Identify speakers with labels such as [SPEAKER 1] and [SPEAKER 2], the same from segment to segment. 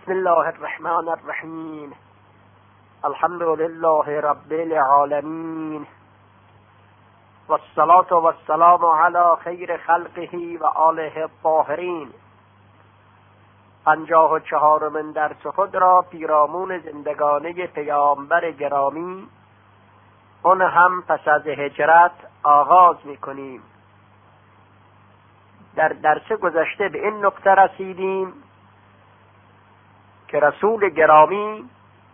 [SPEAKER 1] بسم الله الرحمن الرحیم. الحمد لله رب العالمین والصلاة والسلام علی خیر خلقه و آله الطاهرین. 54مین درس خود را پیرامون زندگانی پیامبر گرامی، اون هم پس از هجرت آغاز می‌کنیم. در درس گذشته به این نکته رسیدیم که رسول گرامی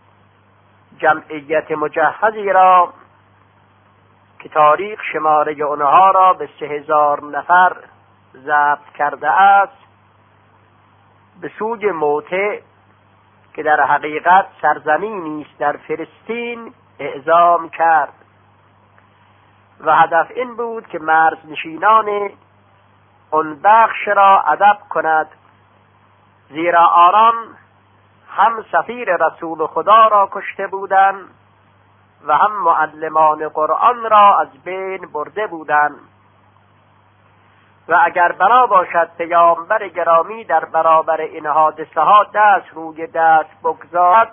[SPEAKER 1] جمعیت مجهزی را که تاریخ شماره اونها را به 3000 نفر ضبط کرده است، به سوی موته که در حقیقت سرزمینی است در فلسطین اعزام کرد و هدف این بود که مرزنشینان اون بخش را ادب کند، زیرا آنان هم سفیر رسول خدا را کشته بودند و هم معلمان قرآن را از بین برده بودند و اگر بنا باشد پیامبر گرامی در برابر این حادثه ها دست روی دست بگذارد،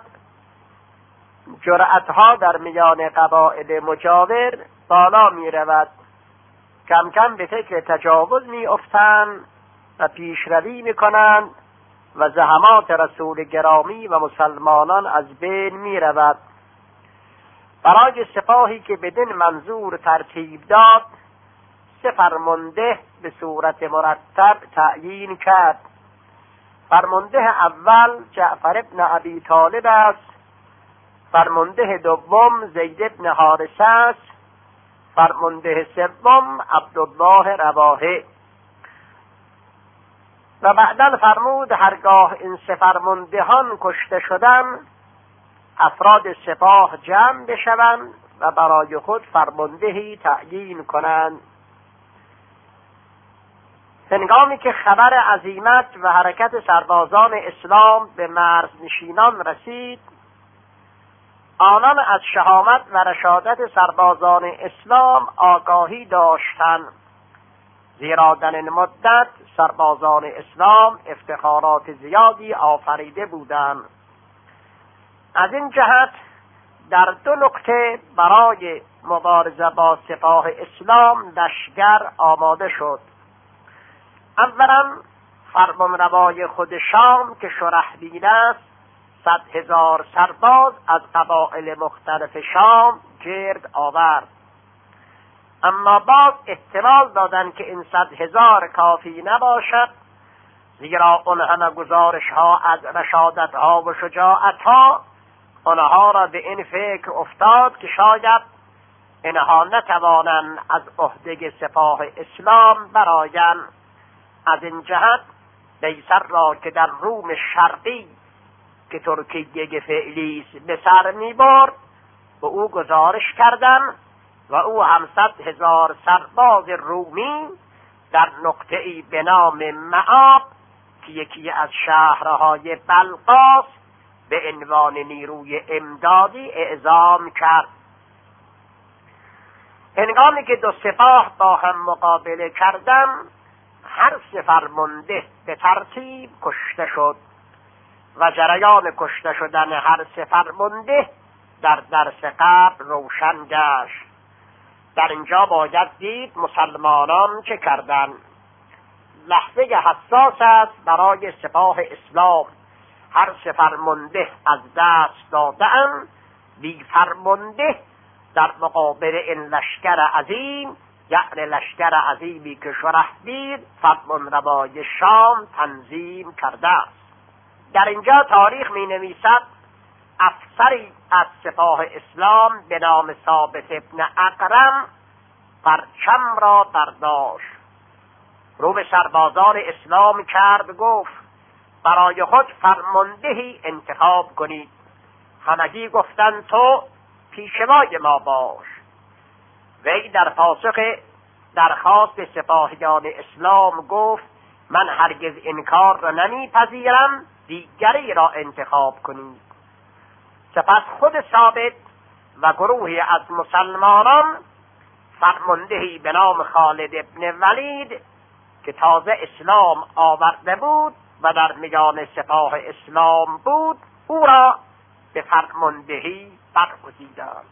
[SPEAKER 1] جرأتها در میان قبایل مجاور بالا می رود. کم کم به فکر تجاوز می افتند و پیشروی می کنند و زحمات رسول گرامی و مسلمانان از بین می رود. برای سپاهی که بدین منظور ترتیب داد، 3 فرمانده به صورت مرتب تعیین کرد. فرمانده اول جعفر ابن ابی طالب است، فرمانده دوم زید ابن حارثه است، فرمانده سوم عبدالله رواحه. و بعدا فرمود هرگاه این 3 فرماندهان کشته شدند، افراد سپاه جمع بشوند و برای خود فرماندهی تعیین کنند. هنگامی که خبر عزیمت و حرکت سربازان اسلام به مرزنشینان رسید، آنان از شهامت و رشادت سربازان اسلام آگاهی داشتند، زیرا در این مدت سربازان اسلام افتخارات زیادی آفریده بودند. از این جهت در 2 نکته برای مبارزه با سپاه اسلام لشکر آماده شد. اولا فرمانروای خود شام که شرحبیل است 100,000 سرباز از قبایل مختلف شام گرد آورد، اما باز احتمال دادند که این 100,000 کافی نباشد، زیرا اون همه گزارش ها از رشادت ها و شجاعت ها آنها را به این فکر افتاد که شاید اینها نتوانند از عهده سپاه اسلام برآیند. از این جهت قیصر را که در روم شرقی که ترکیه فعلی به سر می‌برد به او گزارش کردند و او هم 100,000 سرباز رومی در نقطه‌ای به نام معاب که یکی از شهرهای بلقاس به عنوان نیروی امدادی اعزام کرد. هنگامی که 2 سپاه با هم مقابله کردند، هر 3 فرمانده به ترتیب کشته شد و جریان کشته شدن هر 3 فرمانده در درس قبل روشن گشت. در اینجا باید دید مسلمانان چه کردند. لحظه حساس است برای سپاه اسلام. هر 3 فرمانده از دست دادند، بی فرمانده در مقابل این لشکر عظیم، یعنی لشکر عظیمی که شرحبیل فرمانروای شام تنظیم کرده است. در اینجا تاریخ می نویسد افسری از سپاه اسلام به نام ثابت ابن اقرم پرچم را برداشت، رو به سربازان اسلام کرد، گفت برای خود فرماندهی انتخاب کنید. همگی گفتند تو پیشوای ما باش. وی در پاسخ درخواست سپاهیان اسلام گفت من هرگز این کار را نمیپذیرم، دیگری را انتخاب کنید. سپس خود ثابت و گروهی از مسلمانان فرماندهی به نام خالد ابن ولید که تازه اسلام آورده بود و در میان سپاه اسلام بود، او را به فرماندهی برگزیدند.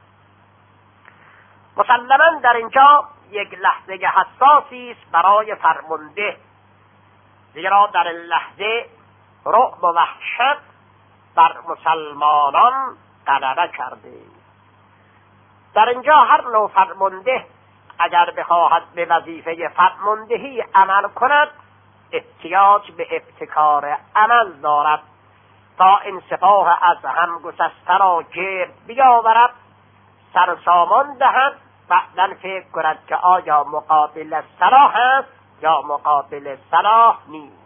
[SPEAKER 1] مسلماً در اینجا یک لحظه حساسی است برای فرمانده، زیرا در این لحظه رعب و وحشت بر مسلمانان غلبه کرده. در اینجا هر نوع فرمانده اگر بخواهد به وظیفه فرماندهی عمل کند، احتیاج به ابتکار عمل دارد تا این سپاه از هم گسسته را گرد بیاورد، سرسامان دهد، بعداً فکر کند که آیا مقابل صلاح است یا مقابل صلاح نیست.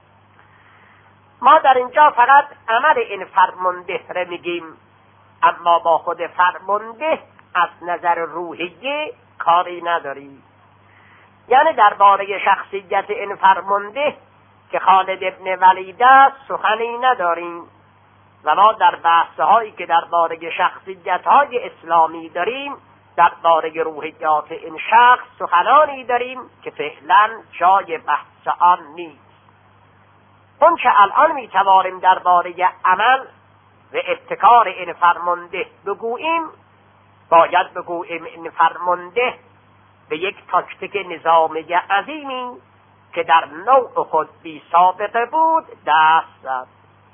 [SPEAKER 1] ما در اینجا فقط عمل این فرمانده را میگیم، اما با خود فرمانده از نظر روحیه کاری نداریم. یعنی درباره شخصیت این فرمانده که خالد ابن ولید است سخنی نداریم و ما در بحث‌هایی که درباره شخصیت‌های اسلامی داریم درباره روحیات این شخص سخنانی داریم که فعلا جای بحث آن نیست. اون که الان میتوانیم درباره عمل و ابتکار این فرمانده بگوییم، باید بگوییم این فرمانده به یک تاکتیک نظامی عظیمی که در نوع خود بی سابقه بود دست زد.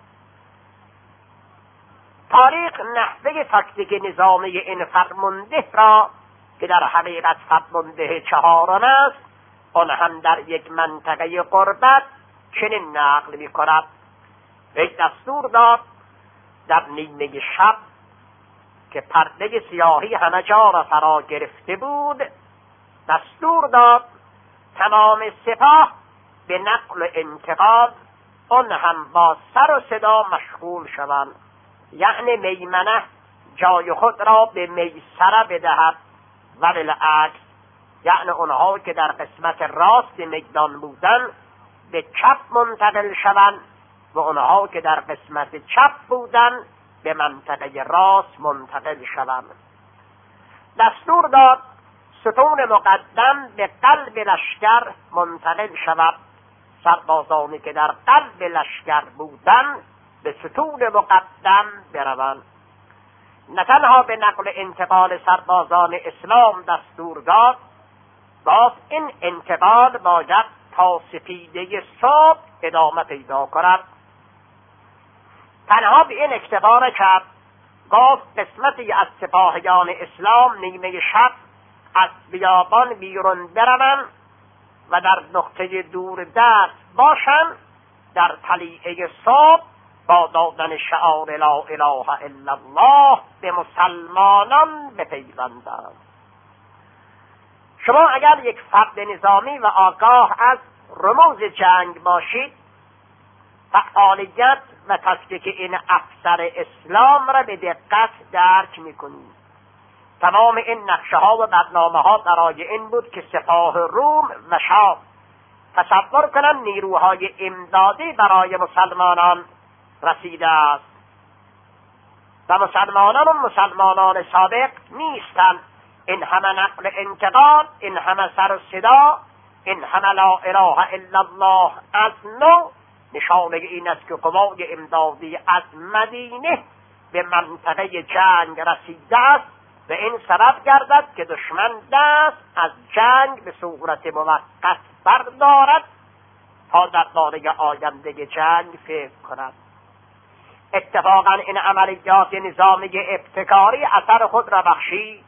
[SPEAKER 1] تاریخ نحوه تاکتیک نظامی این فرمانده را که در حقیقت فرمانده چهارم است، آن هم در یک منطقه غربت چنین نقل می کند: یک دستور داد در نیمه شب که پرده سیاهی همه جا را فرا گرفته بود، دستور داد تمام سپاه به نقل و انتقال آن هم با سر و صدا مشغول شوند، یعنی میمنه جای خود را به میسره بدهد و بالعکس، یعنی اونها که در قسمت راست میدان بودن به چپ منتقل شوند و اونها که در قسمت چپ بودن به منطقه راست منتقل شوند. دستور داد ستون مقدم به قلب لشکر منتقل شود، سربازانی که در قلب لشکر بودن به ستون مقدم بروند. نه تنها به نقل انتقال سربازان اسلام دستور داد، باز این انتقال باید تا سپیده صبح ادامه پیدا کند. تنها به این اکتفا کرد، گفت قسمتی از سپاهیان اسلام نیمه شب از بیابان بیرون بروند و در نقطه دور دست باشند، در طلیعه صبح با دادن شعار لا اله الا الله به مسلمانان بپیوندند. شما اگر یک فرد نظامی و آگاه از رموز جنگ باشید، فعالیت و تاکتیک این افسر اسلام را به دقت درک میکنید. تمام این نقشه ها و برنامه ها برای این بود که سپاه روم و شام تصور کنند نیروهای امدادی برای مسلمانان رسیده است و مسلمانان سابق نیستند. این همه نقل انتقال، این همه سر و صدا، این همه لا اله الا الله از نو نشانه این است که قوای امدادی از مدینه به منطقه جنگ رسیده است و این سبب گردد که دشمن دست از جنگ به صورت موقت بردارد تا در باره آینده جنگ فکر کند. اتفاقا این عملیات نظامی ابتکاری اثر خود را بخشید.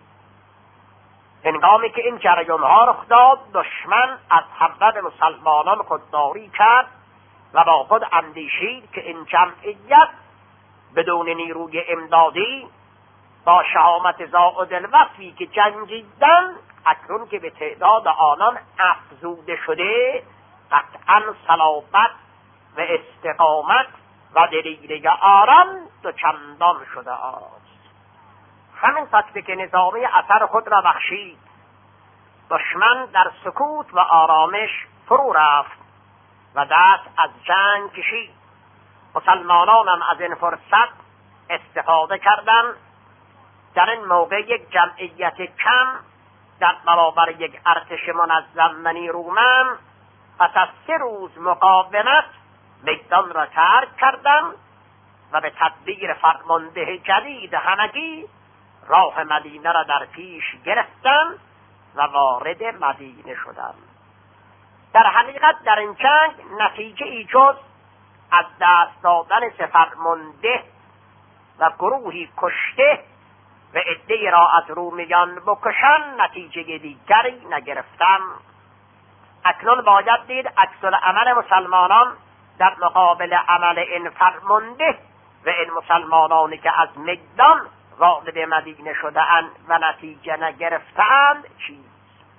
[SPEAKER 1] هنگامی که این جریان‌ها رخ داد، دشمن از حضرت مسلمانان خودداری کرد و با خود اندیشید که این جمعیت بدون نیروی امدادی با شهامت زائد الوصفی که جنگیدن، اکنون که به تعداد آنان افزوده شده، قطعا صلابت و استقامت و دلیل آرام دو چندان شده است. همین تاکتیک نظامی اثر خود را بخشید. دشمن در سکوت و آرامش فرو رفت و دست از جنگ کشید. مسلمانان هم از این فرصت استفاده کردند. در این موقع یک جمعیت کم در برابر یک ارتش منظم و نیرومند پس از 3 روز مقاومت میدان را ترک کردند و به تدبیر فرمانده جدید همگی راه مدینه را در پیش گرفتند و وارد مدینه شدند. در حقیقت در این جنگ نتیجه ای جز از دست دادن سپرمنده و گروهی کشته و عده‌ای را از رومیان بکشن نتیجه دیگری نگرفتند. اکنون باید دید عکس‌العمل مسلمانان در مقابل عمل این فرمانده و این مسلمانانی که از میدان وارد مدینه شده‌اند و نتیجه نگرفتند چیست؟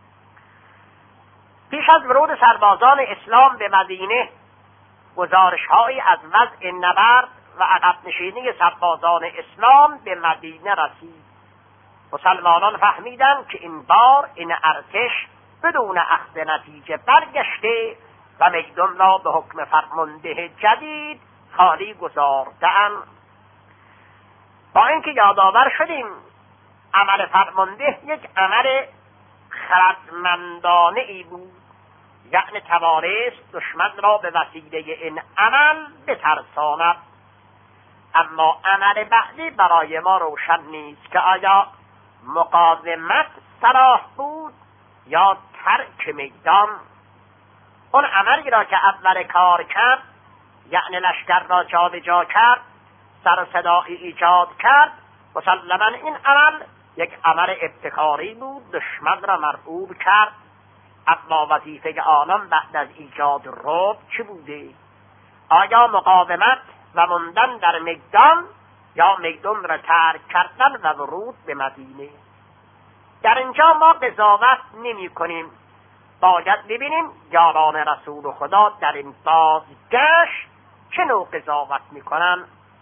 [SPEAKER 1] پیش از ورود سربازان اسلام به مدینه گزارش‌هایی از وضع نبرد و عقب نشینی سربازان اسلام به مدینه رسید. مسلمانان فهمیدند که این بار این ارتش بدون اخذ نتیجه برگشته و میدان را به حکم فرمانده جدید خالی گذارده‌اند. با اینکه یادآور شدیم عمل فرمانده یک عمل خردمندانه ای بود، یعنی توانست دشمن را به وسیله این عمل بترساند، اما عمل بعدی برای ما روشن نیست که آیا مقاومت صلاح بود یا ترک میدان. اون عملی را که اول کار کرد، یعنی لشکر را جابجا کرد، سر و صدایی ایجاد کرد، مسلماً این عمل یک عمل ابتکاری بود، دشمن را مرعوب کرد. اما وظیفه آنان بعد از ایجاد رعب چه بوده؟ آیا مقاومت و ماندن در میدان یا میدان را ترک کردن و ورود به مدینه؟ در اینجا ما قضاوت نمی کنیم، باید ببینیم یاران رسول خدا در این بازگشت چه نوع قضاوت می کنن.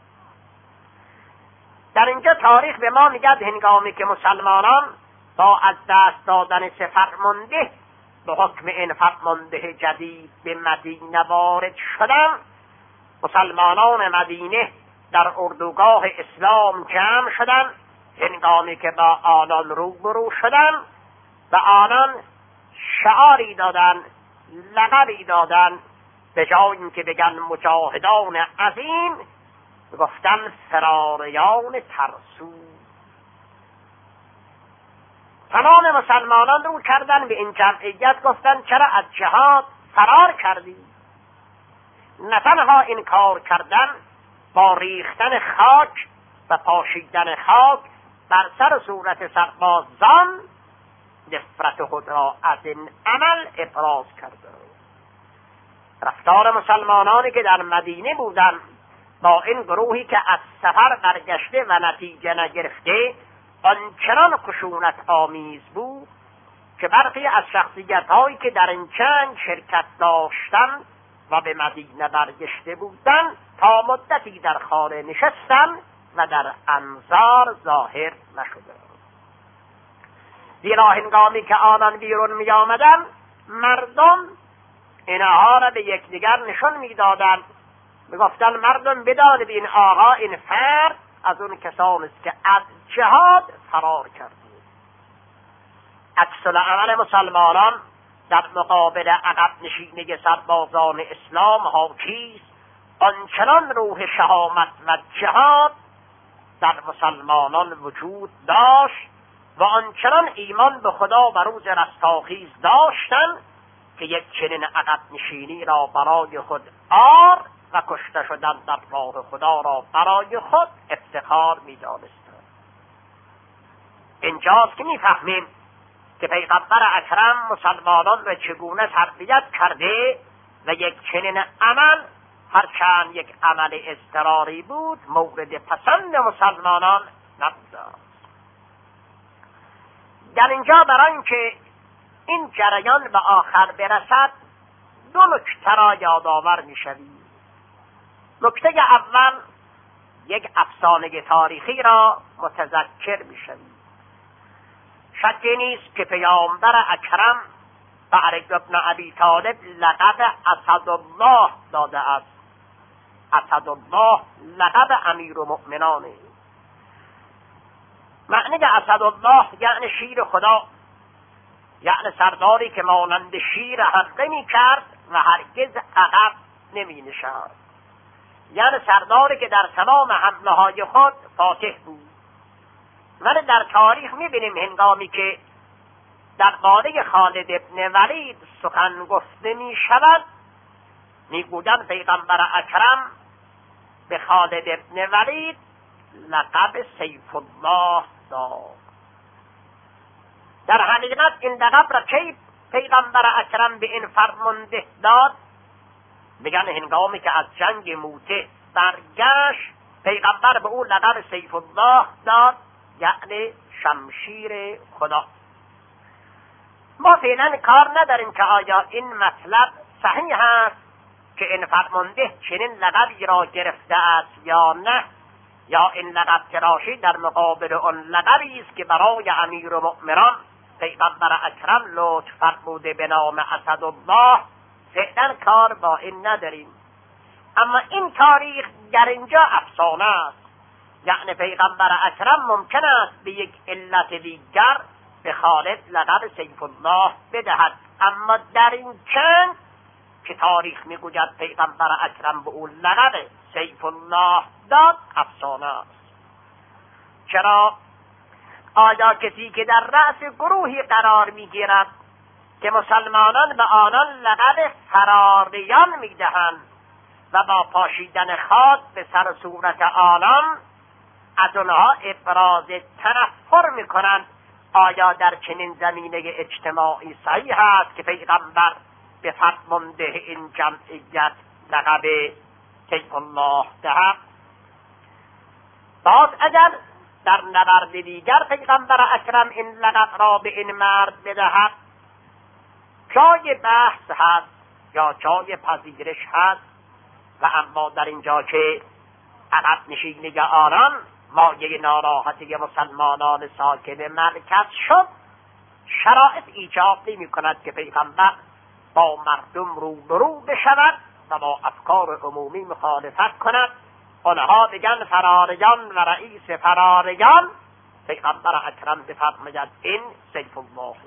[SPEAKER 1] در اینجا تاریخ به ما میگه هنگامی که مسلمانان با از دست دادن سپرمنده به حکم این فرمانده جدید به مدینه وارد شدن، مسلمانان مدینه در اردوگاه اسلام جمع شدن. هنگامی که با آنان روبرو شدن و آنان شعاری دادن، لقبی دادن، به جای اینکه بگن مجاهدان عظیم گفتن فراریان ترسو. تمام مسلمانان رو کردن به این جمعیت، گفتن چرا از جهاد فرار کردی؟ نه تنها این کار کردن، با ریختن خاک و پاشیدن خاک بر سر صورت سربازان نفرت خود را از این عمل ابراز کرده. رفتار مسلمانانی که در مدینه بودند با این گروهی که از سفر برگشته و نتیجه نگرفته آنچنان خشونت آمیز بود که برخی از شخصیت‌هایی که در این جنگ شرکت داشتند و به مدینه برگشته بودند تا مدتی در خانه نشستند و در انظار ظاهر نشده. زیرا هنگامی که آنان بیرون می آمدن مردم اینها را به یکدیگر نشان می دادن، می گفتن مردم بدانید این آقا، این فرد از اون کسان است که از جهاد فرار کرده. عکس‌العمل مسلمانان در مقابل عقب نشینی سربازان اسلام حاکی است. آنچنان روح شهامت و جهاد در مسلمانان وجود داشت و آنچنان ایمان به خدا و روز رستاخیز داشتند که یک چنین عقب نشینی را برای خود عار و کشته شدن در راه خدا را برای خود افتخار می دانستند. اینجاست که می فهمیم که پیغمبر اکرم مسلمانان را چگونه تربیت کرده و یک چنین عمل، هرچند یک عمل اضطراری بود، مورد پسند مسلمانان نبوده. در اینجا برای اینکه این جریان به آخر برسد دو نکته را یادآور می‌شویم. نکته اول، یک افسانه تاریخی را متذکر می‌شویم. شکی نیست که پیامبر اکرم به علی بن ابی طالب لقب اسدالله داده است. اسدالله لقب امیرالمؤمنانه. معنی اسدالله یعنی شیر خدا، یعنی سرداری که مانند شیر حمله می کرد و هرگز عقب نمی نشست. یعنی سرداری که در تمام حمله های خود فاتح بود. ولی در تاریخ میبینیم هنگامی که درباره خالد ابن ولید سخن گفته می شود، میگویند پیغمبر اکرم به خالد ابن ولید لقب سیف الله داد. در حقیقت این لقب را کی پیغمبر اکرم به این فرمانده داد؟ میگن هنگامی که از جنگ موته برگشت پیغمبر به او لقب سیف الله داد، یعنی شمشیر خدا. ما فعلا کار نداریم که آیا این مطلب صحیح است که این فرمانده چنین لقبی را گرفته است یا نه، یا این لقب تراشی در مقابل آن لقبی است که برای امیرالمؤمنان پیغمبر اکرم لطف فرموده به نام اسدالله. فعلا کار با این نداریم. اما این تاریخ در اینجا افسانه است، یعنی پیغمبر اکرم ممکن است به یک علت دیگر به خالد لقب سیف الله بدهد، اما در این چند که تاریخ میگوید پیغمبر اکرم به او لقب سیف الله داد افسانه است. چرا؟ آیا کسی که در رأس گروهی قرار میگیرد که مسلمانان به آنان لقب فراریان میدهند و با پاشیدن خاک به سر صورت آنان از آنها ابراز تنفر میکنند، آیا در چنین زمینه اجتماعی صحیح است که پیغمبر به فرمانده این جمعیت لقب سیف الله دهد؟ باز اگر در نبرد دیگر پیغمبر اکرم این لقب را به این مرد بدهد، جای بحث هست یا جای پذیرش هست، و اما در اینجا که عقب نشینی آنان مایه ناراحتی مسلمانان ساکن مرکز شد، شرایط ایجاب نمی کند که پیغمبر با مردم روبرو بشود و با افکار عمومی مخالفت کند. آنها بگن فراریان و رئیس فراریان، پیغمبر اکرم بفرماید این سیف الله.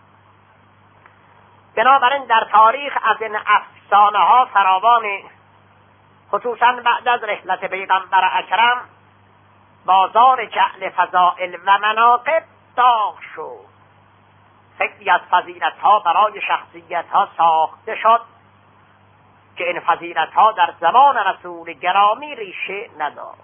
[SPEAKER 1] بنابراین در تاریخ از این افسانه ها فراوان، خصوصا بعد از رحلت پیغمبر اکرم بازار جعل فضائل و مناقب داغ شد. خیلی از فضیلت ها برای شخصیت ها ساخته شد که این فضیلت ها در زمان رسول گرامی ریشه ندارد.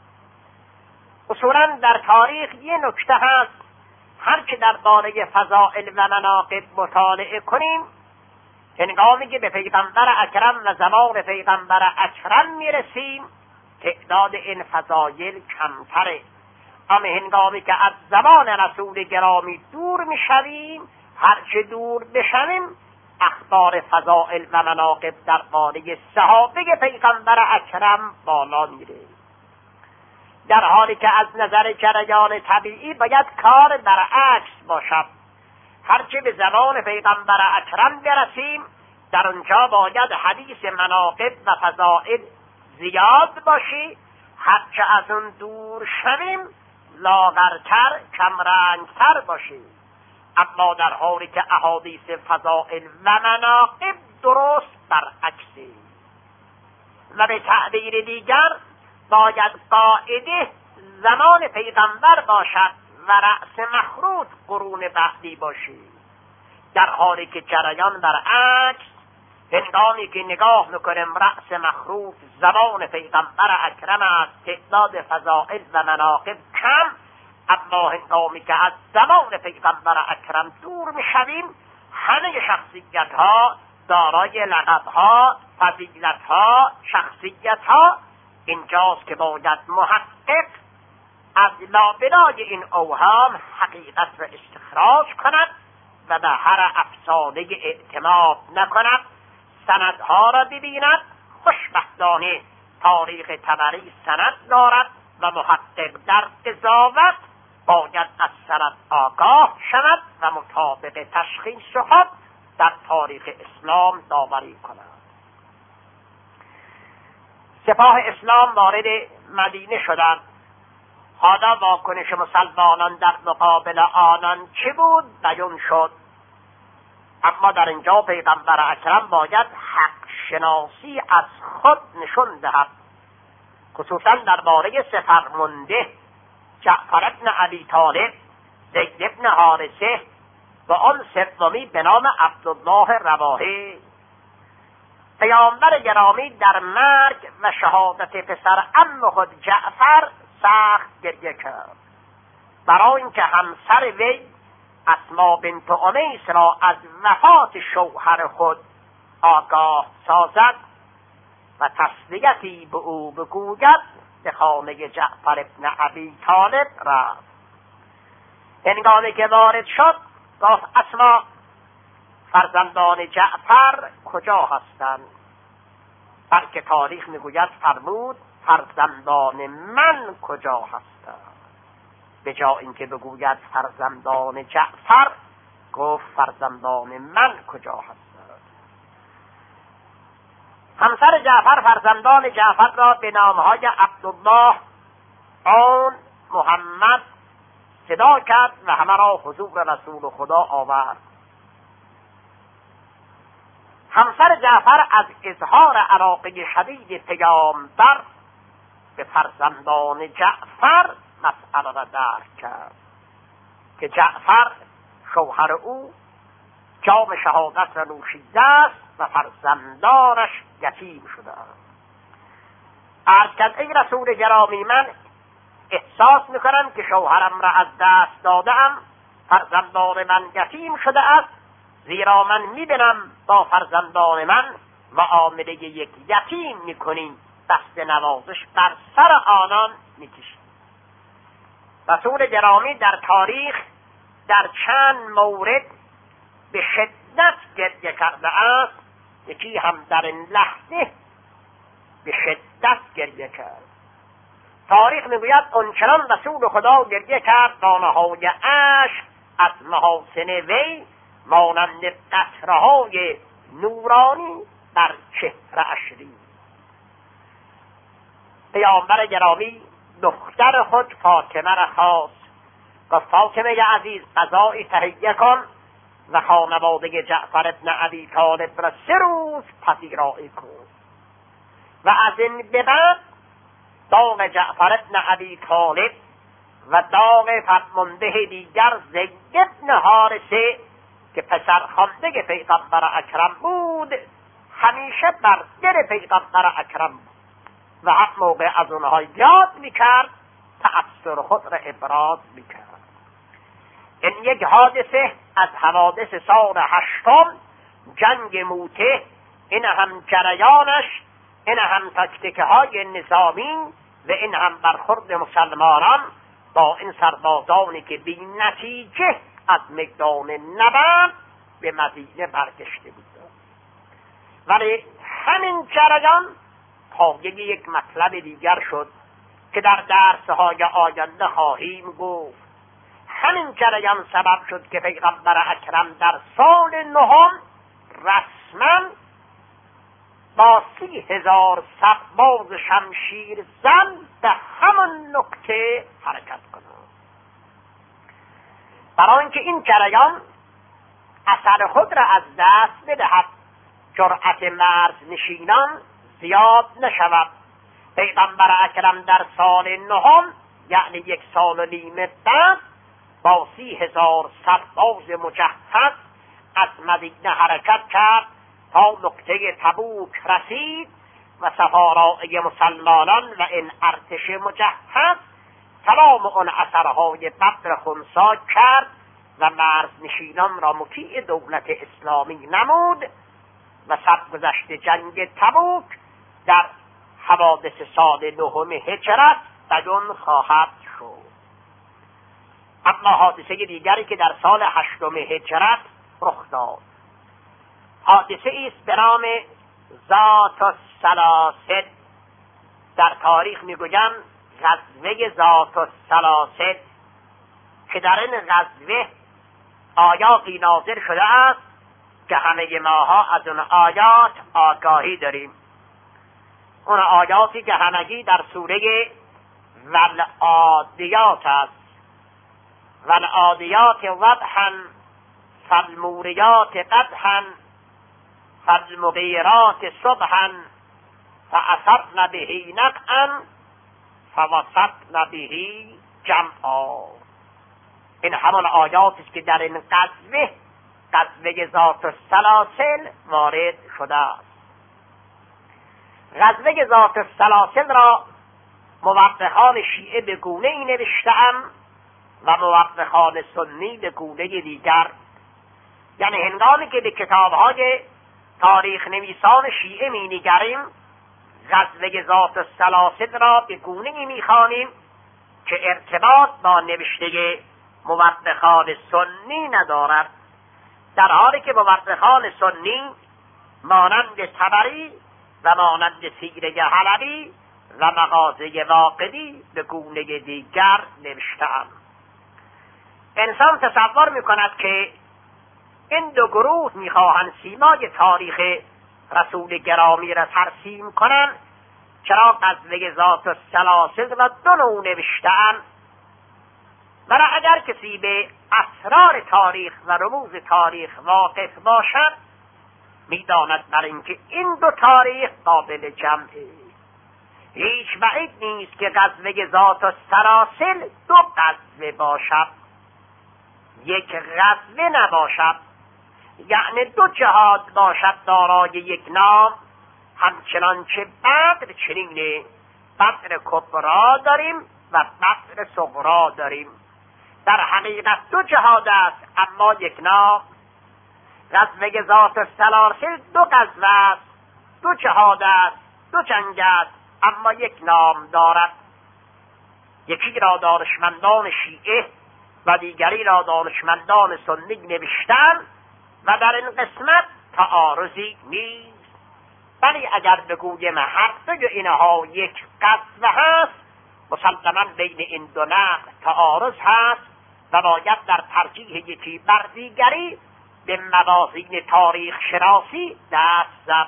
[SPEAKER 1] اصولا در تاریخ یه نکته هست، هرچه درباره فضائل و مناقب مطالعه کنیم، هنگامی که به پیغمبر اکرم و زمان پیغمبر اکرم میرسیم تعداد این فضایل کمتره، اما هنگامی که از زمان رسول گرامی دور میشویم، هرچه دور بشویم اخبار فضائل و مناقب درباره صحابه پیغمبر اکرم بالا میره، در حالی که از نظر جریان طبیعی باید کار برعکس باشد. هرچه به زمان پیغمبر اکرم برسیم در اونجا باید حدیث مناقب و فضائل زیاد باشی، هرچه از اون دور شویم لاغرتر کمرنگتر باشیم. اما در حالی که احادیث فضائل و مناقب درست برعکسی، و به تعبیر دیگر باید قاعده زمان پیغمبر باشد و رأس مخروط قرون بعدی باشید، در حالی که جریان برعکس. هنگامی که نگاه میکنیم رأس مخروط زمان پیغمبر اکرم است، تعداد فضائل و مناقب کم، اما هنگامی که از زمان پیغمبر اکرم دور میشویم همه شخصیت ها دارای لقب ها، فضیلت ها، شخصیت ها، اینجاست که باید محقق از لابلای این اوهام حقیقت را استخراج کند و به هر افسانه اعتماد نکند، سندها را ببیند. خوشبختانه تاریخ طبری سند دارد و محقق در قضاوت باید از سند آگاه شود و مطابق تشخیص خود در تاریخ اسلام داوری کند. سپاه اسلام وارد مدینه شدند. حالا واکنش مسلمانان در مقابل آنان چه بود بیان شد. اما در اینجا پیغمبر اکرم باید حق شناسی از خود نشون دهد، خصوصا درباره سفرمنده جعفر ابن ابی طالب، زید ابن حارثه و آن سومی به نام عبدالله رواحه. پیامبر گرامی در مرگ و شهادت پسر عم خود جعفر سخت گریه کرد، برای اینکه همسر وی اسما بنت امیس را از وفات شوهر خود آگاه سازد و تسلیتی به او بگوید. به خانه جعفر ابن ابی طالب رفت. هنگامی که وارد شد گفت اسما فرزندان جعفر کجا هستند؟ بلکه تاریخ میگوید فرمود فرزندان من کجا هستند. به جای اینکه بگوید فرزندان جعفر گفت فرزندان من کجا هستند. همسر جعفر فرزندان جعفر را به نامهای عبدالله، عون، محمد صدا کرد و همه را حضور رسول خدا آورد. همسر جعفر از اظهار علاقه شدید پیامبر به فرزندان جعفر مسئله را درک کرد که جعفر شوهر او جام شهادت را نوشیده است و فرزندانش یتیم شده است. عرض کرد ای رسول گرامی، من احساس میکنم که شوهرم را از دست دادم، فرزندان من یتیم شده است، زیرا من میبینم با فرزندان من معامله یک یتیم میکنیم، دست نوازش بر سر آنان میکشیم. رسول گرامی در تاریخ در چند مورد به شدت گریه کرده است، یکی هم در این لحظه به شدت گریه کرد. تاریخ میگوید آنچنان رسول خدا گریه کرد دانه‌های اشک از محاسن وی مانند قطره‌های نورانی بر چهره‌اش ریخت. پیامبر گرامی دختر خود فاطمه را خواست، گفت فاطمه عزیز غذایی تهیه کن و خانواده جعفر ابن ابی طالب را 3 روز پذیرایی کن. و از این به بعد داغ جعفر ابن ابی طالب و داغ فرمانده دیگر زید ابن حارثه که پسرخوانده پیغمبر اکرم بود همیشه بر دل پیغمبر اکرم بود و هر موقع از اونها یاد میکرد تأثیر خود را ابراز میکرد. این یک حادثه از حوادث سال 8 جنگ موته، این هم جریانش، این هم تاکتیکه های نظامی و این هم برخورد مسلمانان با این سربازانی که بی نتیجه از میدان نبرد به مدینه برگشته بود. ولی همین جریان پایه یک مطلب دیگر شد که در درس‌های آینده خواهیم گفت. همین جریان سبب شد که پیغمبر اکرم در سال 9 رسما با 30,000 سرباز شمشیر زن به همان نقطه حرکت کنند، برای اینکه این جریان اثر خود را از دست بدهد، جرأت مرز نشینان زیاد نشود. پیغمبر اکرم در سال 9 یعنی 1 سال و نیم بعد با 30,000 سرباز مجهز از مدینه حرکت کرد تا نقطه تبوک رسید و سفارای مسلمانان و این ارتش مجهز تمام اون اثرهای بدر خنثی کرد و مرزنشینان را مطیع دولت اسلامی نمود و سرگذشت جنگ تبوک در حوادث سال 9 هجرت بیان خواهد شد. اما حادثه دیگری که در سال 8 هجرت رخ داد، حادثه است به نام ذات السلاسل. در تاریخ میگویم غزوه ذات السلاسل که در این غزوه آیاتی نازل شده است که همه ماها از اون آیات آگاهی داریم. اون آیاتی که همگی در سوره والعادیات است. والعادیات وضحا فالموریات قدحا فالمغیرات صبحا فاثرن به نقعا فوسطن به جمعا. این همان آیاتی است که در این غزوه ذات السلاسل وارد شده است. غزوه ذات السلاسل را مورخان شیعه به گونه ای نوشته‌اند و مورخان سنی به گونه دیگر. یعنی هنگامی که به کتاب‌های تاریخ نویسان شیعه می‌نگریم، غزوه ذات السلاسل را به گونه ای می‌خوانیم که ارتباط با نوشته مورخان سنی ندارد، در حالی که مورخان سنی مانند طبری و مانند سیره حلبی و مغازه واقدی به گونه دیگر نوشته‌اند. انسان تصور می‌کند که این دو گروه می‌خواهند سیمای تاریخ رسول گرامی را ترسیم کنند، چرا غزوه ذات السلاسل را دو نوع نوشته‌اند. برای اگر کسی به اسرار تاریخ و رموز تاریخ واقف باشد، می‌داند بر اینکه این دو تاریخ قابل جمعه. هیچ بعید نیست که غزوه ذات السلاسل دو غزوه باشد، یک غزوه نباشد، یعنی دو جهاد باشد دارای یک نام، همچنان که بدر چنینه. بدر کبرا داریم و بدر صغرا داریم، در حقیقت دو جهاد است اما یک نام. غزوه ذات السلاسل دو غزوه است، دو جهاد است، دو جنگ است، اما یک نام دارد. یکی را دانشمندان شیعه و دیگری را دانشمندان سنی نوشتن و در این قسمت تعارضی نیست. ولی اگر بگویم هر دو اینها یک غزوه هست، مسلماً بین این دو نقل تعارض هست و باید در ترجیح یکی بر دیگری به موازین تاریخ شناسی دست زد.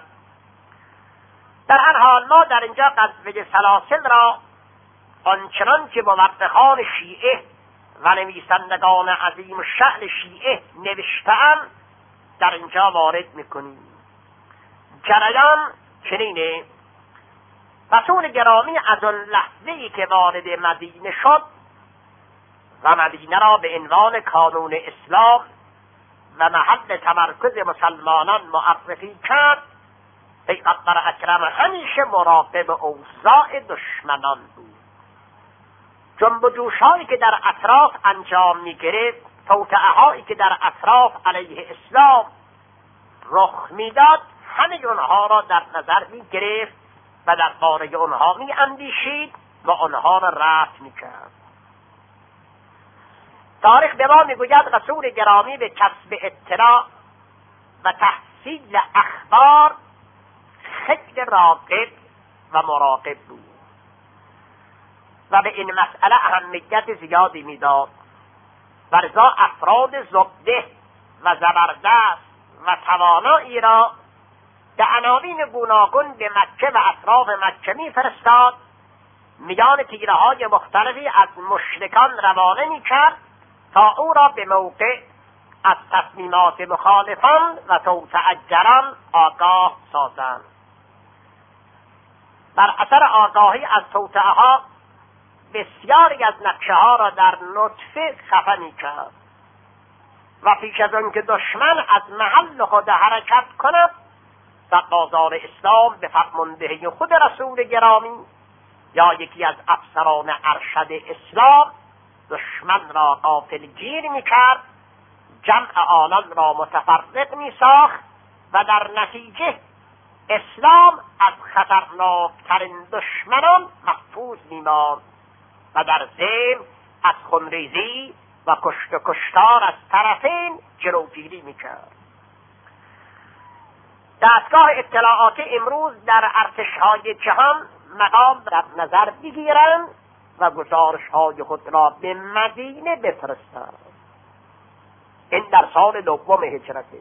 [SPEAKER 1] در هر حال ما در اینجا غزوه سلاسل را آنچنان که مورخان شیعه و نویسندگان عظیم الشأن شیعه نوشته‌اند در اینجا وارد میکنیم. جریان چنینه: رسول گرامی از آن لحظه‌ای که وارد مدینه شد و مدینه را به عنوان کانون اسلام و محل تمرکز مسلمانان معرفی کرد، پیغمبر اکرم همیشه مراقب اوضاع دشمنان بود. جنب و جوش‌هایی که در اطراف انجام می‌گرفت، توطئه‌هایی که در اطراف علیه اسلام رخ میداد، همه اونها را در نظر می‌گرفت و در باره اونها می‌اندیشید و اونها را رفع می‌کرد. تاریخ به ما میگوید رسول گرامی به کسب اطلاع و تحصیل اخبار خیلی راغب و مراقب بود و به این مسئله اهمیت زیادی میداد. ولذا افراد زبده و زبردست و توانایی را به عناوین گوناگون به مکه و اطراف مکه میفرستاد، میان تیره‌های مختلفی از مشرکان روانه میکرد تا او را به موقع از تصمیمات مخالفان و توطئه‌گران آگاه سازند. بر اثر آگاهی از توطئه‌ها بسیاری از نقشه‌ها را در نطفه خفه می‌کرد و پیش از آن که دشمن از محل خود حرکت کند، در بازار اسلام به فرماندهی خود رسول گرامی یا یکی از افسران ارشد اسلام دشمن را غافلگیر می‌کرد، جمع آنان را متفرق می‌ساخت و در نتیجه اسلام از خطرناکترین دشمنان محفوظ می‌ماند و در ضمن از خونریزی و کشت و کشتار از طرفین جلوگیری می‌کرد. دستگاه اطلاعات امروز در ارتش‌های جهان مقام در نظر بگیرند و گزارش‌های خود را به مدینه بفرستند. این در سال دوم هجرته.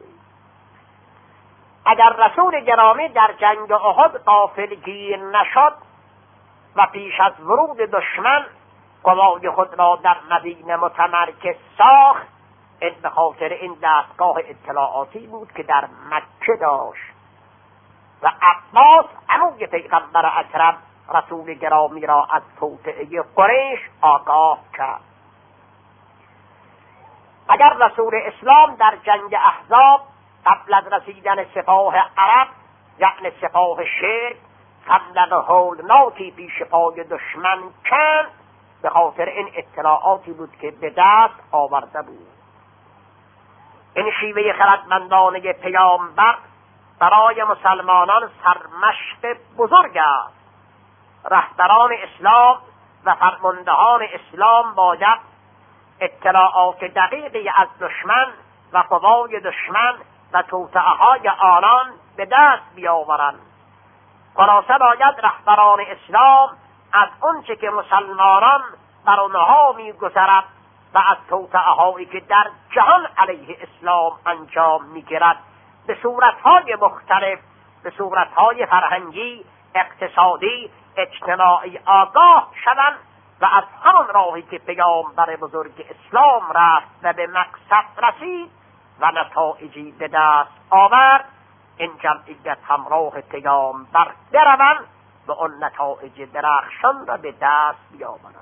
[SPEAKER 1] اگر رسول گرامی در جنگ احد غافلگیر نشد و پیش از ورود دشمن قوای خود را در مدینه متمرکز ساخت، این به خاطر این دستگاه اطلاعاتی بود که در مکه داشت و عباس عموی پیغمبر اکرم رسول گرامی را از توطئه قریش آگاه کرد. اگر رسول اسلام در جنگ احزاب قبل از رسیدن سپاه عرب یعنی سپاه شرک خندق هولناکی پیش پای دشمن کند، به خاطر این اطلاعاتی بود که به دست آورده بود. این شیوه خردمندانه پیامبر برای مسلمانان سرمشق بزرگ است. رهبران اسلام و فرماندهان اسلام باید اطلاعات دقیقی از دشمن و قوای دشمن و توطئه‌های آنان به دست بیاورند. خلاصه باید رهبران اسلام از آنچه که مسلمانان بر آنها می‌گذرد و از توطئه‌هایی که در جهان علیه اسلام انجام می‌گیرد به صورت‌های مختلف، به صورت‌های فرهنگی، اقتصادی، اجتماعی آگاه شوند و از همان راهی که پیامبر بزرگ اسلام رفت و به مقصد رسید و نتایجی به دست آورد، این جمعیت همراه پیامبر بروند و آن نتایج درخشان را به دست بیاورند.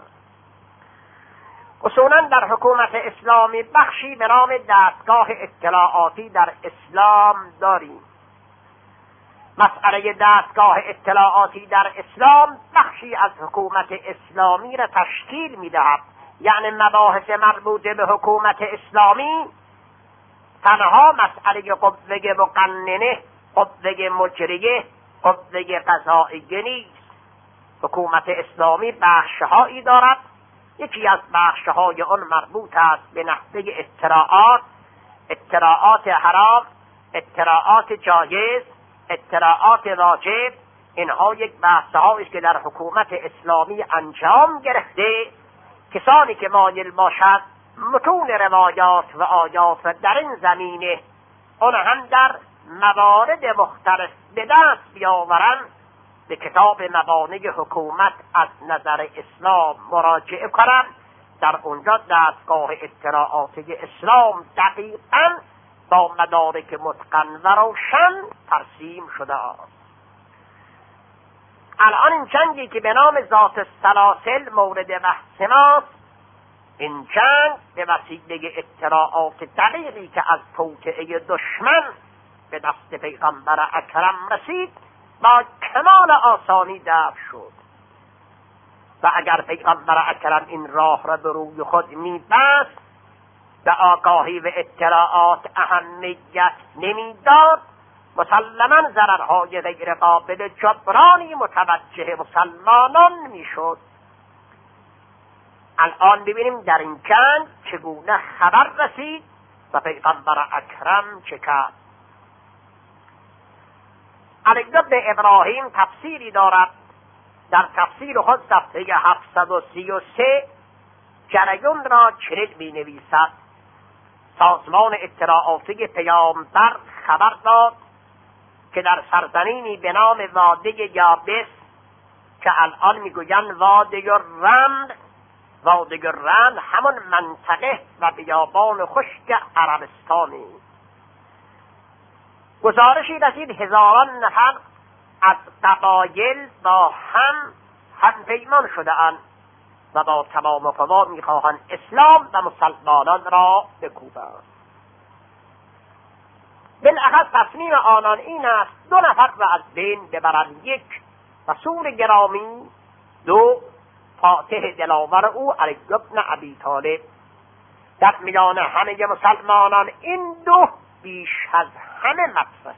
[SPEAKER 1] اصولا در حکومت اسلامی بخشی به نام دستگاه اطلاعاتی در اسلام داریم. مسئله دستگاه اطلاعاتی در اسلام بخشی از حکومت اسلامی را تشکیل می‌دهد. یعنی مباحث مربوطه به حکومت اسلامی تنها مسئله قوه مقننه، قوه مجریه، قوه قضائیه نیست. حکومت اسلامی بخش‌هایی دارد. یکی از بخش‌های آن مربوط است به نحوه اطلاعات حرام، اطلاعات جایز، اطلاعات واجب. اینها یک بحث‌هایی است که در حکومت اسلامی انجام گرفته. کسانی که مایل باشد متون روایات و آیات و در این زمینه آن هم در موارد مختلف به دست بیاورند، به کتاب مبانی حکومت از نظر اسلام مراجعه کنند. در اونجا دستگاه اطلاعاتی اسلام دقیقاً با مدارک متقن و روشن ترسیم شده است. الان این جنگی که به نام ذات السلاسل مورد بحث ماست، این جنگ به وسیله اطلاعات دقیقی که از توطئه دشمن به دست پیغمبر اکرم رسید با کمال آسانی دفع شد. و اگر پیغمبر اکرم این راه را به روی خود می‌بست، به آگاهی و اطلاعات اهمیت نمیداد، مسلماً ضررهای غیر قابل جبرانی متوجه مسلمانان میشد. الان ببینیم در این جنگ چگونه خبر رسید و پیغمبر اکرم چه کرد. علی بن ابراهیم تفسیری دارد. در تفسیر خود صفحه 733 جریان را چنین می‌نویسد: سازمان اطلاعاتی پیامبر خبر داد که در سرزمینی به نام واده یابس که الان میگویند واده رند، واده رند همون منطقه و بیابان خشک عربستانی، گزارشی رسید هزاران نفر از قبایل با هم پیمان شده اند و با تمام قوا میخواهند اسلام و مسلمانان را بکوبند. بالاخص تصمیم آنان این است 2 نفر را از بین ببرند: 1 رسول گرامی، 2 فاتح دلاور او علی بن ابی طالب. در میان همه مسلمانان این 2 بیش از همه مطرحه.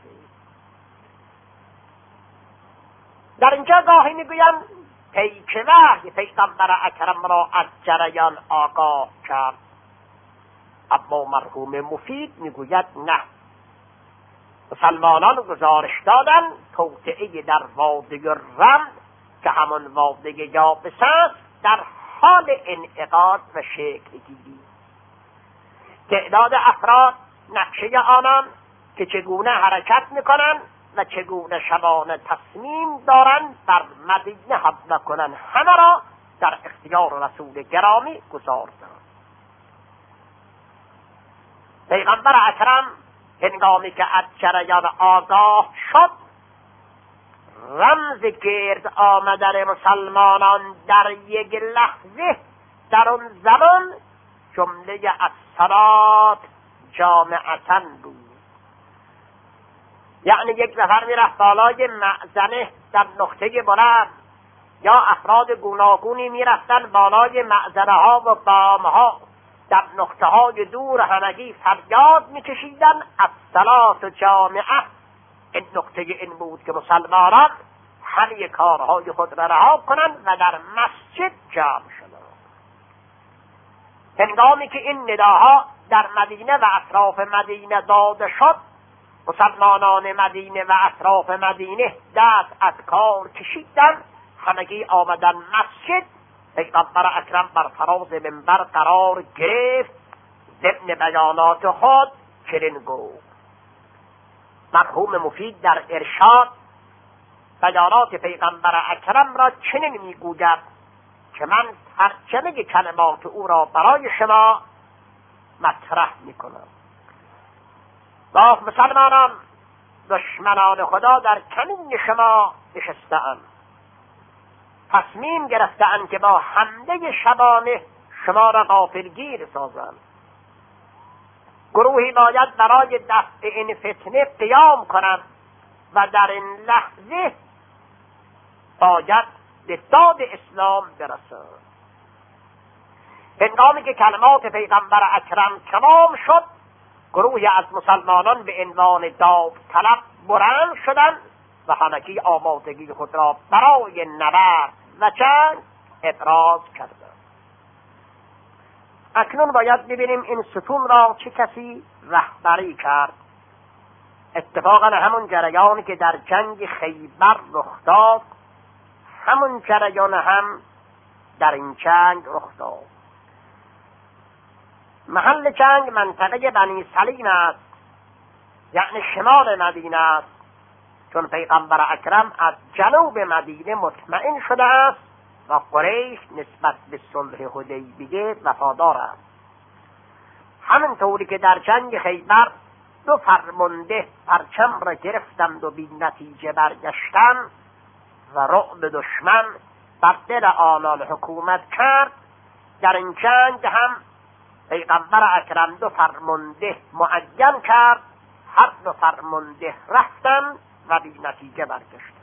[SPEAKER 1] در اینجا گاهی میگویند پیک وحی پیغمبر اکرم را از جریان آگاه کرد، اما مرحوم مفید میگوید نه، مسلمانان گزارش دادن توطئه در واده رم که همان واده یابس است در حال انعقاد و شکل گیری. تعداد افراد، نقشه آنان که چگونه حرکت میکنن و چگونه شبانه تصمیم دارن بر مدینه حمله کنن، همه را در اختیار رسول گرامی گذاردند. پیغمبر اکرم هنگامی که از جریان آگاه شد، رمز گرد آمدن مسلمانان در یک لحظه در اون زمان جمله الصلات جامعتاً بود. یعنی یک نفر میرفت بالای معزنه در نقطه بلند، یا افراد گوناگونی میرفتن بالای معزنه ها و بام ها در نقطه های دور، همگی فریاد میکشیدن الصلات جامعه. این نقطه این بود که مسلمانان همه کارهای خود را رها کنند و در مسجد جمع شدند. هنگامی که این نداها در مدینه و اطراف مدینه داده شد، مسلمانان مدینه و اطراف مدینه دست از کار کشیدند، همگی آمدن مسجد. پیغمبر اکرم بر فراز منبر قرار گرفت، ضمن بیانات خود چنین گفت. مرحوم مفید در ارشاد بیانات پیغمبر اکرم را چنین میگوید که من ترجمه کلمات او را برای شما مطرح میکنم. گفت مسلمانان، دشمنان خدا در کمین شما نشسته‌اند، تصمیم گرفته‌اند که با حمله شبانه شما را غافلگیر سازند. گروهی باید برای دفع این فتنه قیام کنند و در این لحظه باید به داد اسلام برسند. هنگامی که کلمات پیغمبر اکرم تمام شد، گروهی از مسلمانان به عنوان داوطلب بلند شدند و همگی آمادگی خود را برای نبرد و جنگ ابراز کردند. اکنون باید ببینیم این ستون را چه کسی رهبری کرد. اتفاقا همون جریانی که در جنگ خیبر رخ داد، همون جریان هم در این جنگ رخ داد. محل جنگ منطقه بنی سلیم است، یعنی شمال مدینه است، چون پیغمبر اکرم از جنوب مدینه مطمئن شده است و قریش نسبت به صلح حدیبیه وفادار است. همینطوری که در جنگ خیبر دو فرمانده پرچم را گرفتند و بی نتیجه برگشتند و رعب دشمن بر دل آنان حکومت کرد، در این جنگ هم پیغمبر اکرم دو فرمانده معین کرد، هر دو فرمانده رفتند و بی نتیجه برگشتند.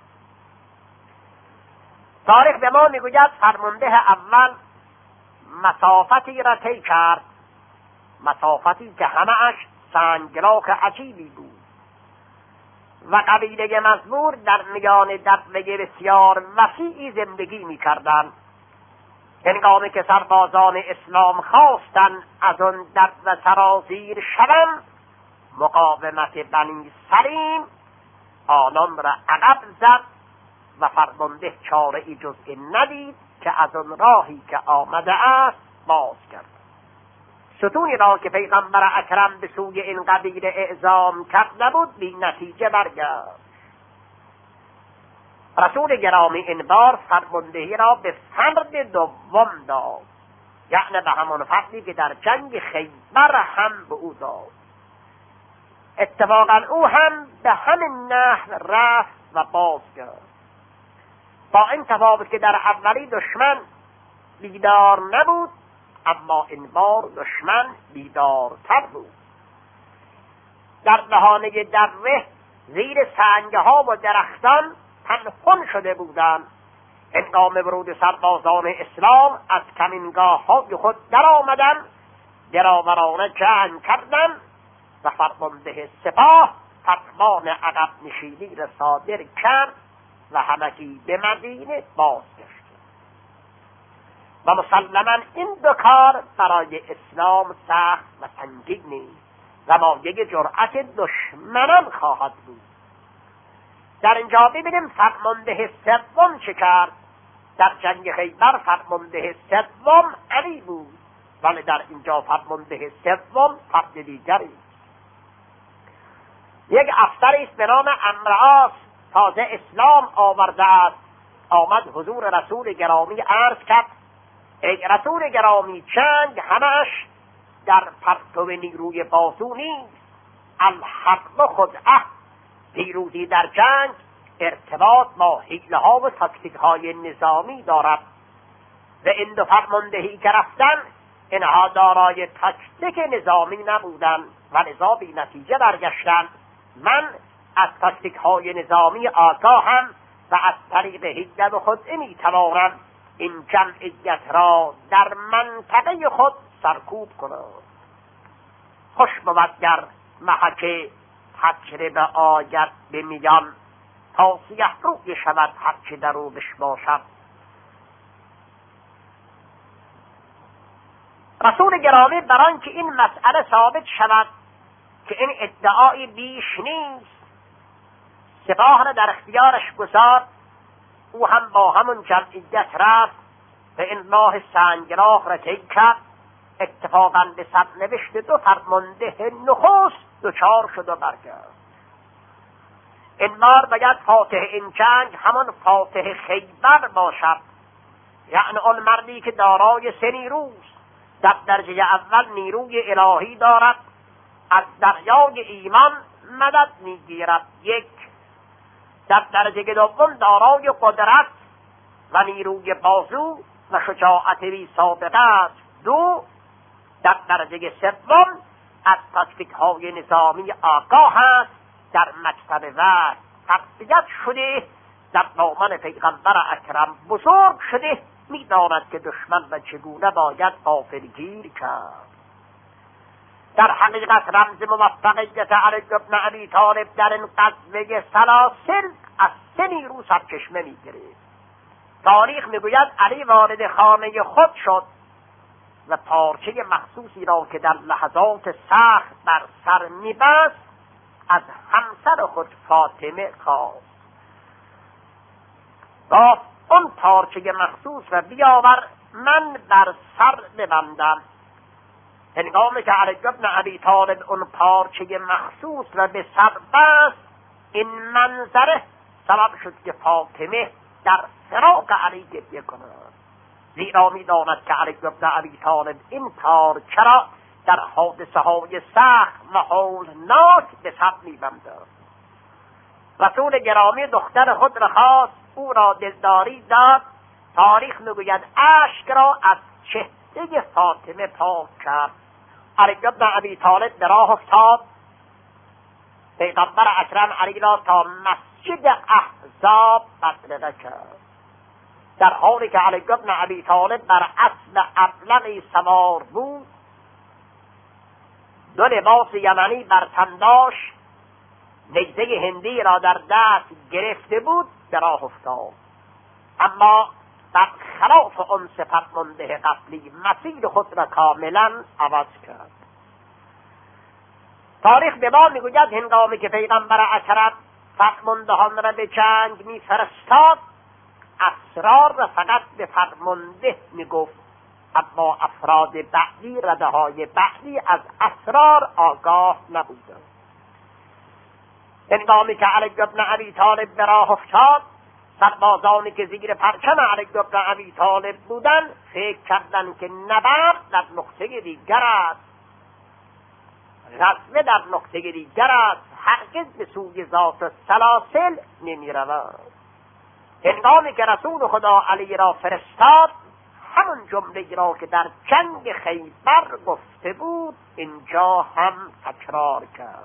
[SPEAKER 1] تاریخ به ما میگوید فرمانده اول مسافتی را طی کرد، مسافتی که همه‌اش سنگلاخ عجیبی بود و قبیله مزبور در میان دره بسیار وسیعی زندگی می‌کردند. هنگامی که سربازان اسلام خواستند از آن دره سرازیر شوند، مقاومت بنی سلیم آنان را عقب زد و فرمانده چاره‌ای جز این ندید که از آن راهی که آمده است باز کرد. ستونی را که پیغمبر اکرم به سوی این قبیله اعزام کرده بود بی نتیجه برگشت. رسول گرامی این بار فرماندهی را به فرد دوم داد، یعنی به همون فردی که در جنگ خیبر هم به او داد. اتفاقا او هم به همین نحو رفت و بازگشت، با این تفاوت که در اولی دشمن بیدار نبود، اما این بار دشمن بیدارتر بود. در دهانه دره زیر سنگها و درختان پنهان شده بودند. هنگام ورود سربازان اسلام از کمینگاه های خود در آمدند، دلاورانه جنگ کردند و فرمانده سپاه فرمان عقب نشینی را صادر کرد و همگی به مدینه بازگشت. و مسلماً این دو کار برای اسلام سخت و سنگین نیست و مایه جرأت دشمنان خواهد بود. در اینجا ببینیم فرمانده سوم چه کرد. در جنگ خیبر فرمانده سوم علی بود، ولی در اینجا فرمانده سوم فرد دیگری. یک افسری است به نام عمرو عاص، تازه اسلام آورده است، آمد حضور رسول گرامی عرض کرد: ای رسول گرامی، جنگ همش در پرتو نیروی بازو نیست. الحق خدعه، پیروزی در جنگ ارتباط با حیله ها و تاکتیک های نظامی دارد و این دو فرماندهی که رفتن اینها دارای تاکتیک نظامی نبودند و لذا بی نتیجه برگشتند. من از تاکتیک های نظامی آگاهم و از طریق حیله و خدعه میتوانم این جمعیت را در منطقه خود سرکوب کنم. خوش بود گر محک تجربه آید به میان، تا سیه روی شود هرچه در او بشباشد. رسول گرامی بران که این مسئله ثابت شود که این ادعای بیش نیست، سپاه را در اختیارش گذارد. او هم با همون جمعیت رفت و این راه سنگراه را طی کرد. اتفاقا به سرنوشت دو فرمانده نخست دچار شد و برگشت. این بار باید فاتح این جنگ همون فاتح خیبر باشد، یعنی آن مردی که دارای سه نیروست. در درجه اول نیروی الهی دارد، از دریای ایمان مدد میگیرد. یک. در درجه دوم دارای قدرت و نیروی بازو و شجاعت بی سابقه است. دو. در درجه سوم از تاکتیک های نظامی آگاه است، در مکتب وحی تربیت شده، در دامن پیغمبر اکرم بزرگ شده، میداند که دشمن و چگونه باید غافلگیر کرد. در حقیقت رمز موفقیت علی بن ابی طالب در این غزوه سلاسل از سه نیرو سرچشمه میگیرد. تاریخ میگوید علی وارد خانه خود شد و پارچه مخصوصی را که در لحظات سخت بر سر میبست از همسر خود فاطمه خواست. گفت اون پارچه مخصوص و بیاور من بر سر ببندم. هنگامی که علی بن ابی طالب اون پارچه مخصوص و به سر بست، این منظره سبب شد که فاطمه در فراق علی گریه کند، زیرا می‌داند که علی بن ابی طالب این پارچه را در حادثه های سخت و هولناک به سر می‌بندد. رسول گرامی دختر خود را خواست، او را دلداری داد. تاریخ میگوید اشک را از چهره فاطمه پاک کرد. علی بن ابی طالب به راه افتاد. پیغمبر اکرم علی را تا مسجد احزاب مسابقه کرد، در حالی که علی بن ابی طالب بر اسب ابلقی سوار بود، دو لباس یمنی بر تن داشت، نیزه هندی را در دست گرفته بود، به راه افتاد. اما در خلاف آن صفتمنده قبلی مسیر خود را کاملا عوض کرد. تاریخ به ما میگوید هنگامی که پیغمبر اکرم فرماندهان را به جنگ میفرستاد، اسرار را فقط به فرمانده میگفت، اما افراد بعدی، رده های بعدی از اسرار آگاه نبودند. هنگامی که علی بن ابی طالب به راه افتاد، سربازانی که زیر پرچم علی بن ابی طالب بودند فکر کردند که نبرد در نقطه دیگر است، غزوه در نقطه دیگر است، هرگز به سوی ذات سلاسل نمی رود. هنگامی که رسول خدا علی را فرستاد، همون جمله را که در جنگ خیبر گفته بود اینجا هم تکرار کرد.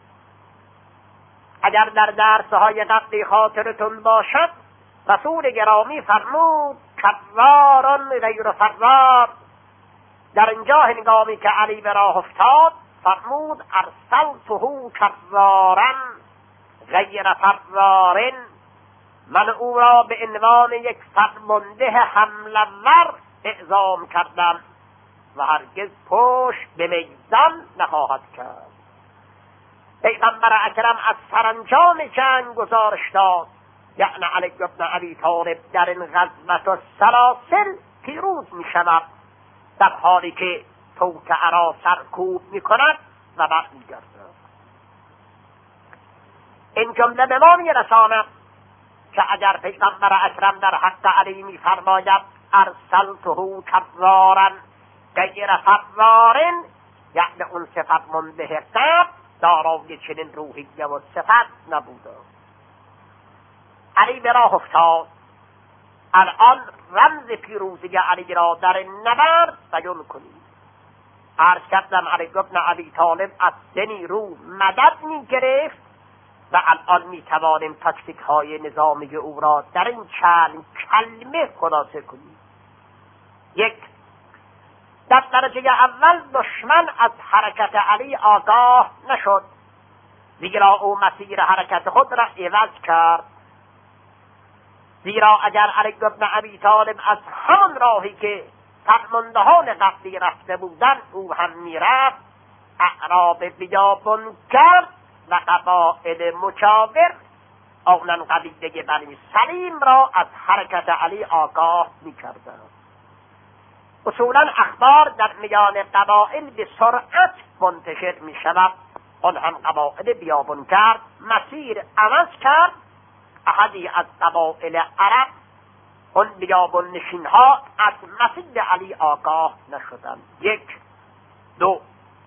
[SPEAKER 1] اگر در درس‌های قبلی خاطرتون باشد، رسول گرامی فرمود کراران غیر فرار. در اینجا هنگامی که علی به راه افتاد فرمود ارسلته کرارا غیر فرار، من او را به عنوان یک فرمانده حمله ور اعزام کردم و هرگز پشت به میدان نخواهد کرد. پیغمبر اکرم از سرانجام جنگ گزارش داد، یعنی علی بن ابی طالب در این غزوه سلاسل پیروز می شود، در حالی که توطئه را سرکوب می کند و برمیگردد. این جمله به ما می رساند که اگر پیغمبر اکرم در حق علی می فرماید ارسلته کرارا غیر فرار، یعنی اون صفت منده قبل دارای چنین روحیه و صفت نبوده. علی به راه افتاد. الان رمز پیروزی علی را در نبرد بیان کنید. عرض کردم علی ابن ابی طالب از دنی رو مدد می گرفت و الان می توانیم تاکتیک های نظامی او را در این چند کلمه خلاصه کنیم. یک، در درجه اول دشمن از حرکت علی آگاه نشد، زیرا او مسیر حرکت خود را عوض کرد. زیرا اگر علی ابن ابی طالب از همان راهی که فرماندهان قبلی رفته بودند او هم میرفت، اعراب بیابان کرد و قبائل مجاور آنان قبیله بنی سلیم را از حرکت علی آگاه میکردند. اصولا اخبار در میان قبائل به سرعت منتشر می شود. آن هم قبائل بیابان کرد، مسیر عوض کرد. احدی از قبائل عرب، اون بیابان نشین ها، از مسیر علی آگاه نشدند. یک. دو،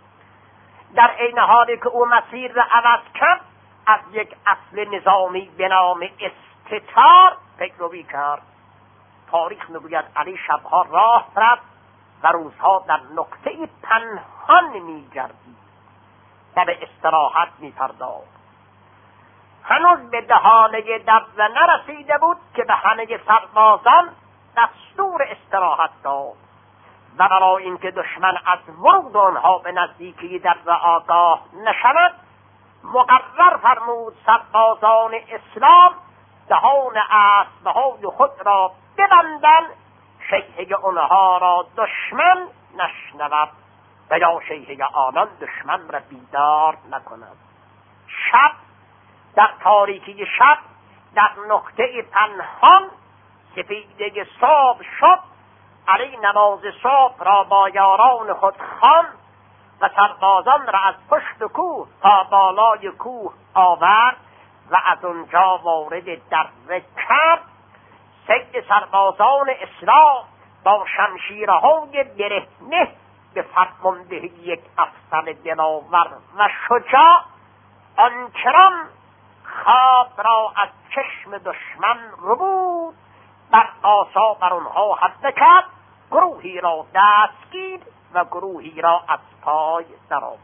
[SPEAKER 1] در عین حالی که او مسیر را عوض کرد از یک اصل نظامی به نام استتار پیروی کرد. تاریخ میگوید علی شبها راه رفت و روزها در نقطه پنهان می‌گردید و به استراحت می‌پرداخت. هنوز به دهانه دبه نرسیده بود که به همه سربازان دستور استراحت داد و برای اینکه دشمن از ورود آنها به نزدیکی دبه آگاه نشود مقرر فرمود سربازان اسلام دهان اسبهای خود را ببندند، شیهه آنها را دشمن نشنود و یا شیهه آنان دشمن را بیدار نکند. شب، در تاریکی شب، در نقطه پنهان سپیدگی صبح شد. علی نماز صبح را با یاران خود خواند و سربازان را از پشت کوه تا بالای کوه آورد و از اونجا وارد دره کرد. سید سربازان اسلام با شمشیرهای برهنه به فرماندهی یک افسر دلاور و شجاع آنچنان خواب را از چشم دشمن ربود بر آسا بر آنها حمله کرد، گروهی را دستگیر و گروهی را از پای درآورد.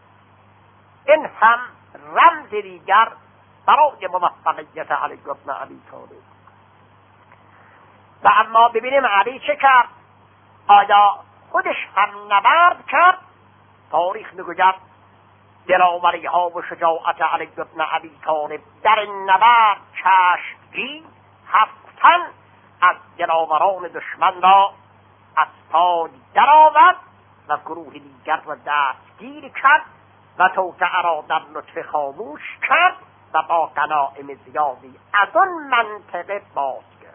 [SPEAKER 1] این هم رمز دیگر برای موفقیت علی ابن ابی طالب. و اما ببینیم علی چه کرد. آیا خودش هم نبرد کرد؟ تاریخ میگوید دلاوری ها و شجاعت علی ابن ابی طالب در نبرد چشمگیر 7 تن از دلاوران دشمن را از پای درآورد و گروه دیگر را دستگیر کرد و توطئه را در نطفه خاموش کرد و با غنایم زیادی از آن منطقه باز کرد.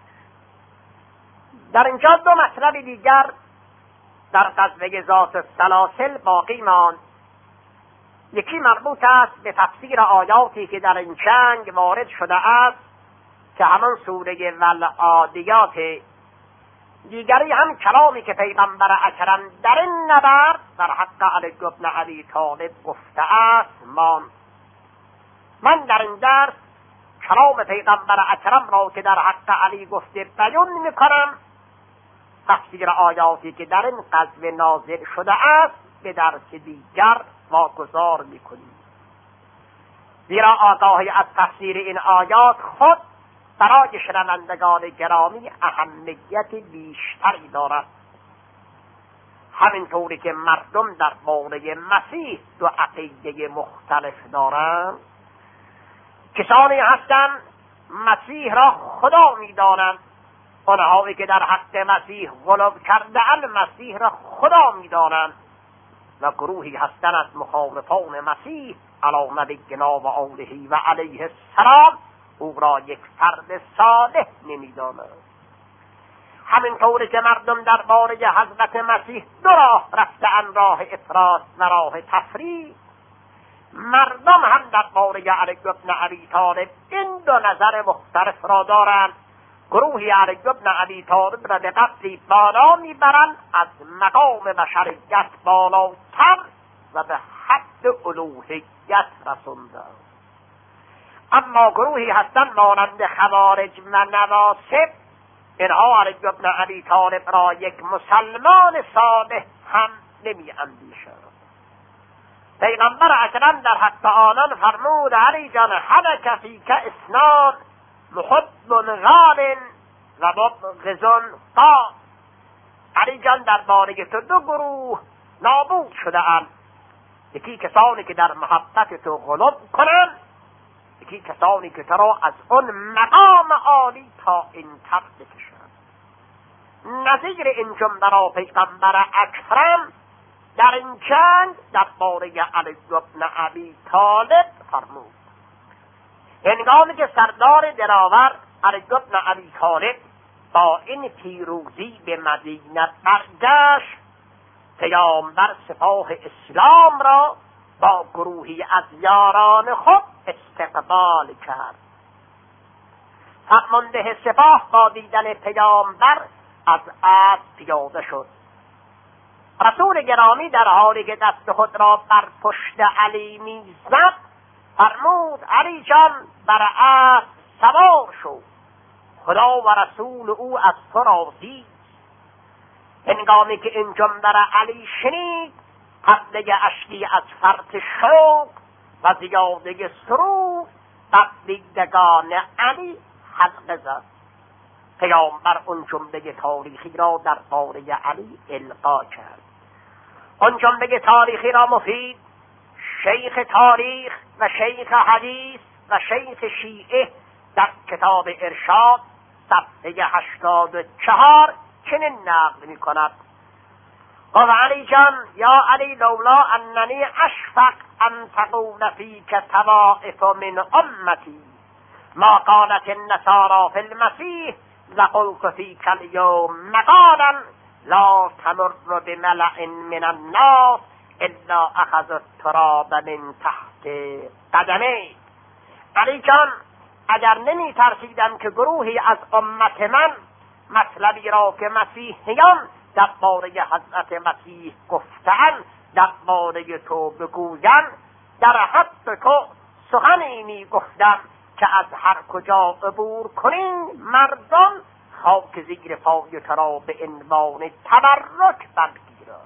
[SPEAKER 1] در اینجا 2 مطلب دیگر در غزوه ذات السلاسل باقی ماند. یکی مربوط است به تفسیر آیاتی که در این جنگ وارد شده است که همان سوره والعادیات. دیگری هم کلامی که پیغمبر اکرم در این نبرد در حق علی ابن ابی طالب گفته است ماند. من در این درس کلام پیغمبر اکرم را که در حق علی گفته بیان میکنم، تفسیر آیاتی که در این غزوه نازل شده است به درس دیگر واگذار میکنیم. زیرا آگاهی از تفسیر این آیات خود برای شنوندگان گرامی اهمیت بیشتری دارد. همینطوری که مردم در باره مسیح 2 عقیده مختلف دارند. کسانی هستند مسیح را خدا می‌دانند، آنهایی که در حق مسیح غلو کرده‌اند مسیح را خدا می‌دانند، و گروهی هستند از مخالفان مسیح علی نبینا و آله و علیه السلام او را یک فرد صالح نمی‌دانند. همینطوری که مردم در باره حضرت مسیح 2 راه رفته‌اند، راه افراط و راه تفریط، مردم هم در باره علی ابن ابی طالب این 2 نظر مختلف را دارند. گروهی علی بن ابی طالب را به قدری بالا میبرند از مقام بشریت بالاتر و به حد الوهیت رسوندند. اما گروهی هستند مانند خوارج و نواصب، اینها علی بن ابی طالب را یک مسلمان صالح هم نمی اندیشند. پیغمبر اکرم در حق آنان فرمود علی جان هلک فیک اثنان محب غال و مبغض طاع. علی جان درباره تو دو گروه نابود شده اند، یکی کسانی که در محبت تو غلو کنند، یکی کسانی که تو را از اون مقام عالی تا این تر بکشند. نظیر این جمله را پیغمبر اکرم در این جنگ درباره علی بن ابی طالب فرمود. هنگامی که سردار دلاور علی بن ابی طالب با این پیروزی به مدینه برگشت، پیامبر سپاه اسلام را با گروهی از یاران خود استقبال کرد. فرمانده سپاه با دیدن پیامبر از اسب پیاده شد. رسول گرامی در حالی که دست خود را بر پشت علی میزد فرمود علی جان بر اسب سوار شو، خدا و رسول او از تو راضی. هنگامی که این جمله را علی شنید قطره اشکی از فرط شوق و زیاده سرور بر دیدگان علی حلقه زد. پیامبر اون جمله تاریخی را درباره علی القا کرد. اون جمله تاریخی را مفید شیخ تاریخ و شیخ حدیث و شیخ شیعه در کتاب ارشاد صفحه 84 چنین نقل می کند: قال علی جان یا علی لولا اننی اشفق ان تقول فیک طوائف من امتی ما قالت النصارى فی المسیح لقلت فیک اليوم مقالا لا تمر بملأ من الناس الا اخذ التراب من تحت قدمی. علی جان اگر نمی ترسیدم که گروهی از امت من مطلبی را که مسیحیان درباره حضرت مسیح گفتند درباره تو بگویند، در حق تو سخنی می گفتم که از هر کجا عبور کنین مردم خاک زیر پای تو را به عنوان تبرک برگیرند.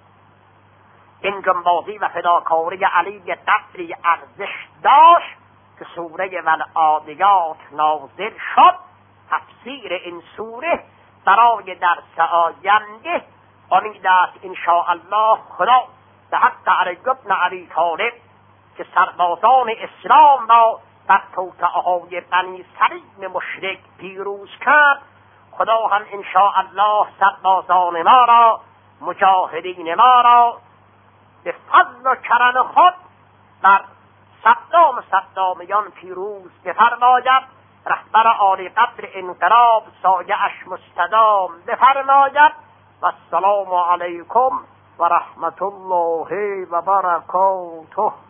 [SPEAKER 1] این جنبازی و فداکاری علی قدری ارزش داشت که سوره والعادیات نازل شد. تفسیر این سوره برای درس آینده امید است انشاءالله خدا به حق علی بن ابی طالب که سربازان اسلام را بر توطئه‌های بنی سلیم مشرک پیروز کرد، خدا هم انشاءالله سربازان ما را، مجاهدین ما را به فضل و کرم خود بر صدامیان پیروز بفرماید. رهبر عالی قدر انقلاب سایه اش مستدام بفرماید. و السلام علیکم و رحمت الله و برکاته.